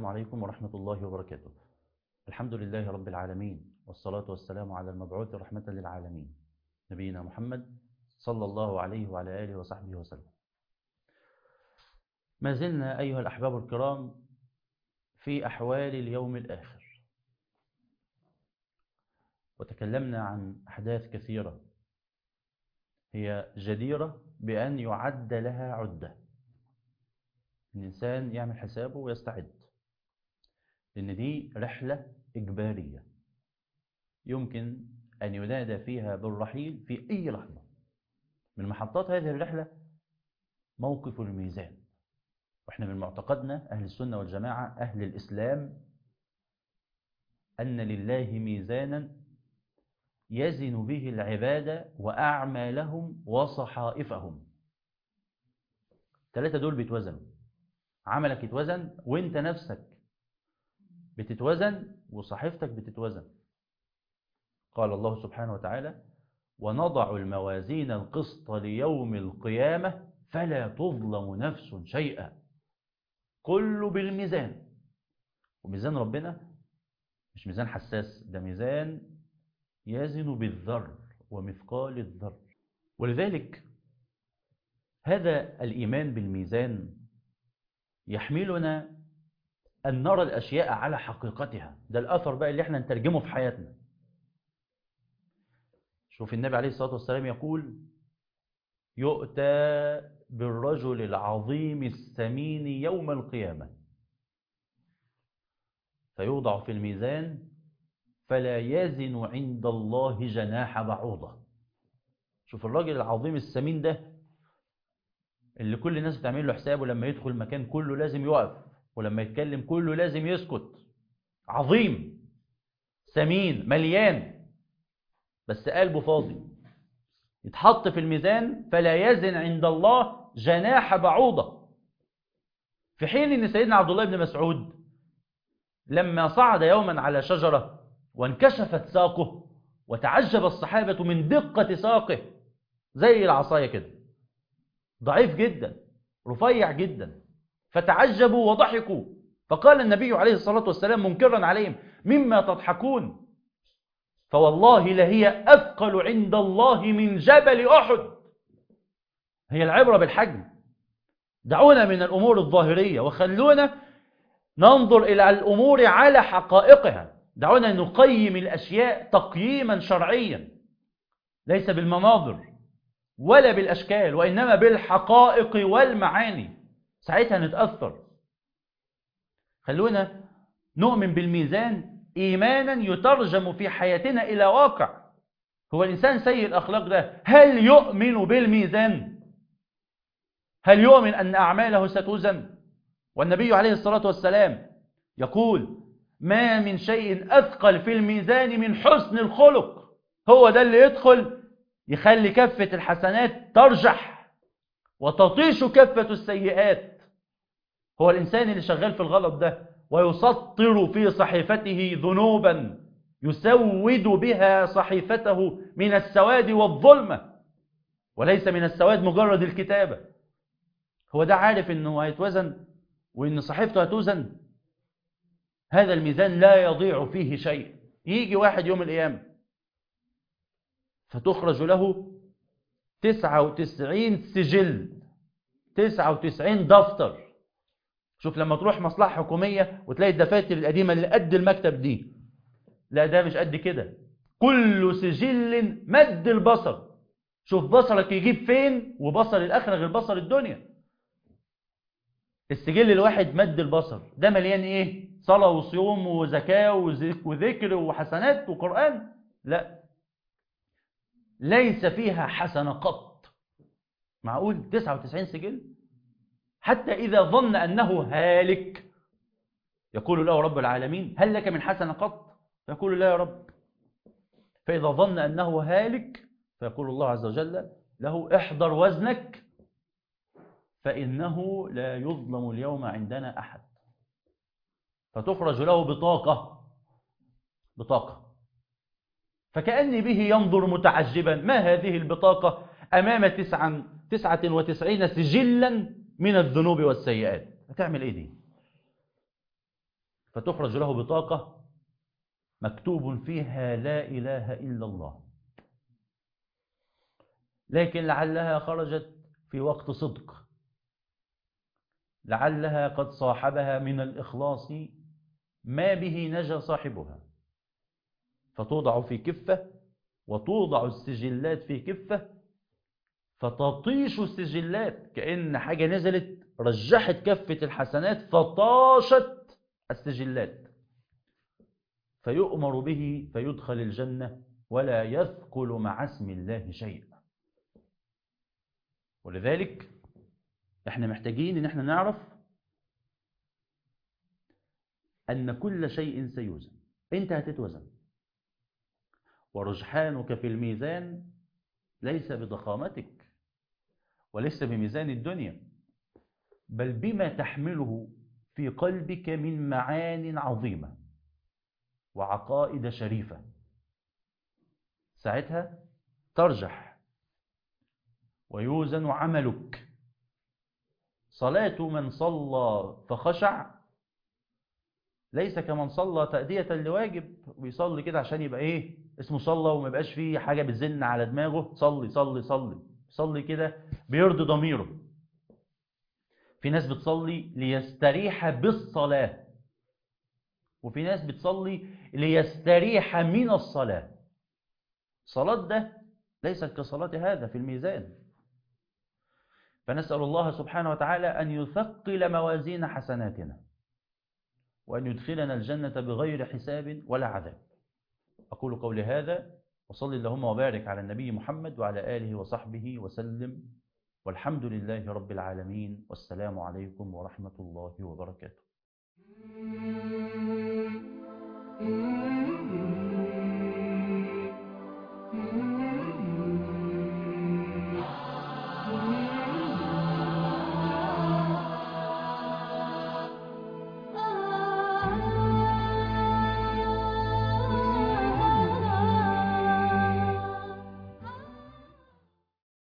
السلام عليكم ورحمة الله وبركاته. الحمد لله رب العالمين، والصلاة والسلام على المبعوث رحمة للعالمين نبينا محمد صلى الله عليه وعلى آله وصحبه وسلم. ما زلنا أيها الأحباب الكرام في أحوال اليوم الآخر، وتكلمنا عن أحداث كثيرة هي جديرة بأن يعد لها عدة. الإنسان يعمل حسابه ويستعد، لأن دي رحلة إجبارية يمكن أن ينادى فيها بالرحيل في أي لحظة. من محطات هذه الرحلة موقف الميزان، وإحنا من معتقدنا أهل السنة والجماعة أهل الإسلام أن لله ميزانا يزن به العباد وأعمالهم وصحائفهم. ثلاثة دول بيتوزنوا، عملك يتوزن وانت نفسك بتتوزن وصحيفتك بتتوزن. قال الله سبحانه وتعالى: ونضع الموازين القسط ليوم القيامة فلا تظلم نفس شيئا. كله بالميزان، وميزان ربنا مش ميزان حساس، ده ميزان يزن بالذر ومثقال الذر. ولذلك هذا الإيمان بالميزان يحملنا أن نرى الأشياء على حقيقتها. ده الأثر بقى اللي احنا نترجمه في حياتنا. شوف النبي عليه الصلاة والسلام يقول: يؤتى بالرجل العظيم السمين يوم القيامة فيوضع في الميزان فلا يزن عند الله جناح بعوضة. شوف الراجل العظيم السمين ده اللي كل الناس بتعمل له حسابه، لما يدخل مكان كله لازم يقف، ولما يتكلم كله لازم يسكت. عظيم سمين مليان بس قلبه فاضي، يتحط في الميزان فلا يزن عند الله جناح بعوضة. في حين ان سيدنا عبد الله بن مسعود لما صعد يوما على شجرة وانكشفت ساقه وتعجب الصحابة من دقة ساقه، زي العصاية كده، ضعيف جدا رفيع جدا، فتعجبوا وضحكوا. فقال النبي عليه الصلاة والسلام منكرا عليهم: مما تضحكون؟ فوالله لهي أثقل عند الله من جبل أحد. هي العبرة بالحجم. دعونا من الأمور الظاهرية وخلونا ننظر إلى الأمور على حقائقها. دعونا نقيم الأشياء تقييما شرعيا، ليس بالمناظر ولا بالأشكال، وإنما بالحقائق والمعاني. ساعتها نتأثر. خلونا نؤمن بالميزان إيمانا يترجم في حياتنا إلى واقع. هو الإنسان سيء الأخلاق ده هل يؤمن بالميزان؟ هل يؤمن أن أعماله ستوزن؟ والنبي عليه الصلاة والسلام يقول: ما من شيء أثقل في الميزان من حسن الخلق. هو ده اللي يدخل يخلي كفة الحسنات ترجح وتطيش كفة السيئات. هو الإنسان اللي شغال في الغلط ده ويسطر في صحيفته ذنوبا يسود بها صحيفته من السواد والظلمة، وليس من السواد مجرد الكتابة. هو ده عارف انه هيتوزن وان صحيفته هتوزن. هذا الميزان لا يضيع فيه شيء. يجي واحد يوم القيامة فتخرج له 99 سجل، 99 دفتر. شوف لما تروح مصلحة حكومية وتلاقي الدفاتر القديمة اللي قد المكتب دي، لا ده مش قد كده، كل سجل مد البصر. شوف بصرك يجيب فين، وبصر الآخرة غير بصر الدنيا. السجل الواحد مد البصر ده مليان ايه؟ صلاة وصيام وزكاة وذكر وحسنات وقرآن؟ لا، ليس فيها حسنة قط. معقول 99 سجل؟ حتى إذا ظن أنه هالك يقول له رب العالمين: هل لك من حسنة قط؟ فيقول لا يا رب. فإذا ظن أنه هالك فيقول الله عز وجل له: احضر وزنك فإنه لا يظلم اليوم عندنا أحد. فتخرج له بطاقة، فكأني به ينظر متعجبا: ما هذه البطاقة أمام 99 سجلا من الذنوب والسيئات؟ هتعمل إيه دي؟ فتخرج له بطاقة مكتوب فيها لا إله إلا الله، لكن لعلها خرجت في وقت صدق، لعلها قد صاحبها من الإخلاص ما به نجا صاحبها، فتوضع في كفة وتوضع السجلات في كفة، فتطيش السجلات كأن حاجة نزلت رجحت كفة الحسنات فطاشت السجلات، فيؤمر به فيدخل الجنة ولا يثقل مع اسم الله شيء. ولذلك احنا محتاجين ان احنا نعرف ان كل شيء سيوزن. انت هتتوزن، ورجحانك في الميزان ليس بضخامتك وليس بميزان الدنيا، بل بما تحمله في قلبك من معان عظيمة وعقائد شريفة، ساعتها ترجح ويوزن عملك. صلاة من صلى فخشع ليس كمن صلى تأدية لواجب ويصلي كده عشان يبقى ايه اسمه صلى وما يبقاش فيه حاجة بتزن على دماغه، صلي صلي صلي صلي كده بيرضي ضميره. في ناس بتصلي ليستريح بالصلاة، وفي ناس بتصلي ليستريح من الصلاة. صلاة ده ليست كصلاة هذا في الميزان. فنسأل الله سبحانه وتعالى أن يثقل موازين حسناتنا وأن يدخلنا الجنة بغير حساب ولا عذاب. أقول قولي هذا وصلي اللهم وبارك على النبي محمد وعلى آله وصحبه وسلم، والحمد لله رب العالمين، والسلام عليكم ورحمة الله وبركاته.